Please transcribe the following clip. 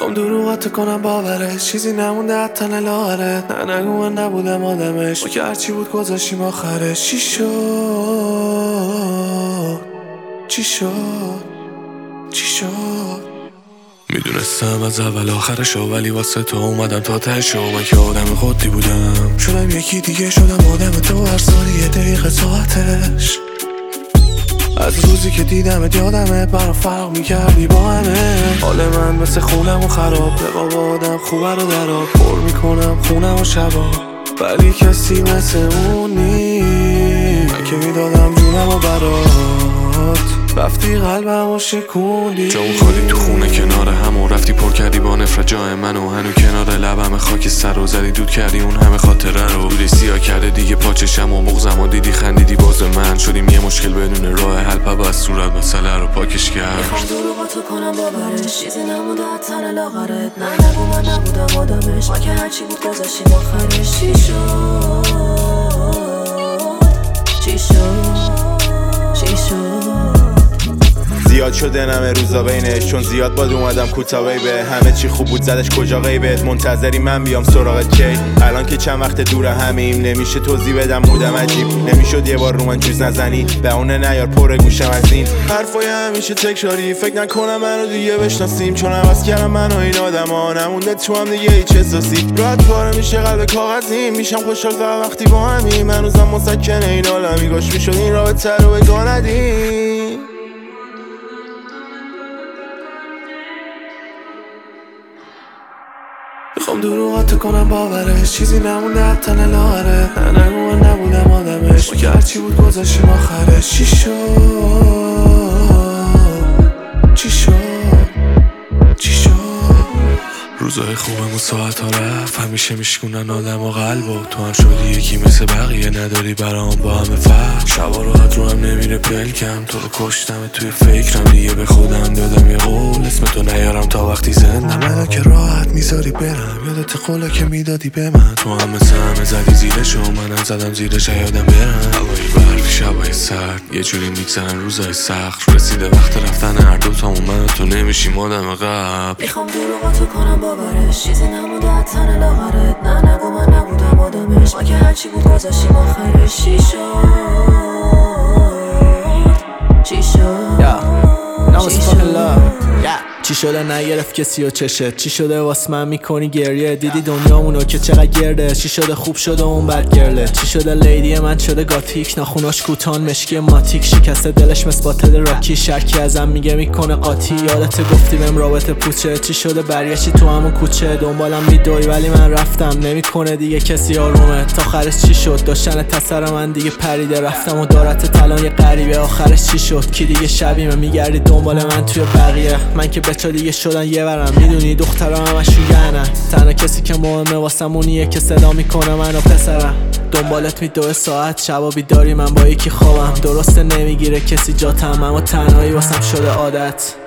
میخوام دروغات کنم باورش، چیزی نمونده از تن لاغرت. نه نگو من نبودم آدمش، ما که هرچی بود گذاشتیم آخرش. چی شد چی شد چی شد؟ میدونستم از اول آخرشو، ولی واسه تو اومدم تا تهشو. من که آدم خودی بودم، شدم یکی دیگه، شدم آدم تو. هر ثانیه یه دقیقه ساعتش. از روزی که دیدمت یادمه، برام فرق میکردی با همه. حال من مثل خونم و خراب، به بابا آدم خوبه رو در آب. پر میکنم خونم و شبا، ولی کسی مثل اون نیست. من که میدادم جونم و برات، رفتی قلبم و شکوندی. جامون خالی تو خونه کنار همون، رفتی پر کردی با نفرت جای منو. هنو کنار لبم خاک سر رو زدی، دود کردی اون همه خاطره رو. بودی سیاه کرده دیگه پاچشم و مغزم و دیدی خندیدی باز من. شدیم یه مشکل بدون راه حل، پا از صورت مسئله رو پاکش کرد. میخوام دروغاتو کنم باورش، چیزی نمونده از تن لاغرت. نه نگو من نبودم آدمش، ما که هرچی بود گذاشتیم آخرش. چی شد چی شد چی شد؟ زیاد شده نمه روزا بینش، چون زیاد باد اومدم کوتاه به. همه چی خوب بود زدش کجا غیبت، منتظری من بیام سراغت کی؟ الان که چند وقت دور همیم، نمیشه توضیح بدم مودم عجیب. نمیشد یه بار رو من جوز نزنی، به اونه نیار پر گوشم از این حرفای همیشه تکراری. فکر نکنم منو دیگه بشناسیم، چون عوض کردم من و این آدما. نمونده تو هم دیگه هیچ احساسی. راحت پاره میشه قلب کاغذی، میشم خوشحال فقط وقتی با همیم. هنوزم مسکنه این عالمی، گاش میشد این رابطه رو بگاه ندیم. میخوام دروغات کنم باورش، چیزی نمونده از تن لاغرت. نه نگو من نبودم آدمش، ما که هرچی بود گذاشتیم آخرش. چی شد چی شد چی شد؟ روزای خوبم و ساعت ها رفت، همیشه میشکونن آدم و قلب. و تو هم شدی یکی مثل بقیه، نداری برام با همه فرق. شبا راحت رو هم نمیره پلکم، تو رو کشتم توی فکرم. دیگه به خودم دادم یه قول، اسم تو نیارم تا وقتی زنده. منو که راحت میذاری برم، یادت قولا که میدادی به من. تو هم مثل همه زدی زیرشو، منم زدم زیرش یادم برم. هوایی برفی شبای سرد، یه جوری میگذرن روزای سخت. رسیده وقت رفتن هر دوتامون، من و تو نمیشیم آدم قبل. میخوام دروغاتو کنم باورش، چیزی نمونده از تن لاغرت. نه نگو من نبودم آدمش، ما که هرچی بود گذاشتیم آخرش. چی شد چی شد چی شده نگرفت کسی و چشت؟ چی شده واس من میکنی گریه؟ دیدی دنیامونو که چقدر گرده؟ چی شده خوب شده اون بد گرله؟ چی شده لیدی من شده گاتیک، ناخوناش کوتان مشکی ماتیک. شکسته دلش مثل باتل راکی، شرکی ازم میگه میکنه قاطی. یادت گفتی بهم رابطه پوچه، چی شده برگشتی تو همون کوچه؟ دنبالم میدوی ولی من رفتم، نمیکنه دیگه کسی آرومه. تا آخرش چی شد؟ داشتن تسر من دیگه پریده، رفتم و دارت تلان یه غریبه. آخرش چی شد؟ کی دیگه شبیه میگردی دنبال من توی بقیه؟ من که بچا دیگه شدن یه ورم، میدونی دخترها همشون گنن. تنها کسی که مهمه واسم اونیه که صدا میکنه منو پسرم. دنبالت میدوه ساعت، شبا بیداری من با یکی خوابم. درسته نمیگیره کسی جاتم، اما تنهایی واسم شده عادت.